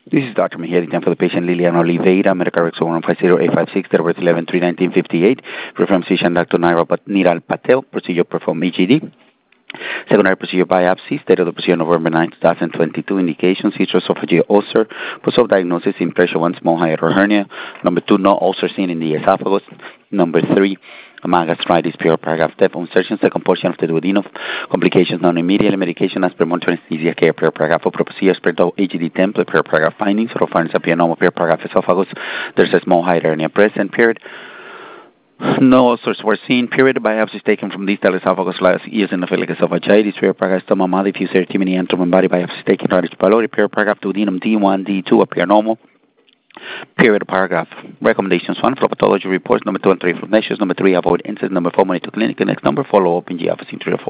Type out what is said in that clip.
This is Dr. Mejia, time for the patient Liliana Oliveira, medical record 150856, date of birth 11/3/1958, reference physician Dr. Niral Patel, procedure performed EGD. Secondary procedure biopsy, date of the procedure November 9, 2022, indications, esophageal ulcer, post-op diagnosis, impression 1, small hiatal hernia. Number 2, no ulcer seen in the esophagus. Number 3, gastritis, pure paragraph depth insertion, second portion of the duodenum, complications non-immediate, medication as per monitoring anesthesia care, pure paragraph of procedure, spread of HGD template, pure paragraph findings, oropharynx, apianoma, pure paragraph esophagus, there's a small hiatal hernia present, period. No ulcers were seen, period. Biopsies taken from distal esophagus last eosinophilic esophagitis, pure paragraph stomach, diffuse erythema, and body biopsies taken from H. pylori, pure paragraph duodenum D1, D2 appear normal. Period paragraph. Recommendations 1, pathology reports. Number 2 and 3 from measures. Number 3, avoid incidents. Number 4, monitor clinic. The next number, follow up in the office in 3 or 4.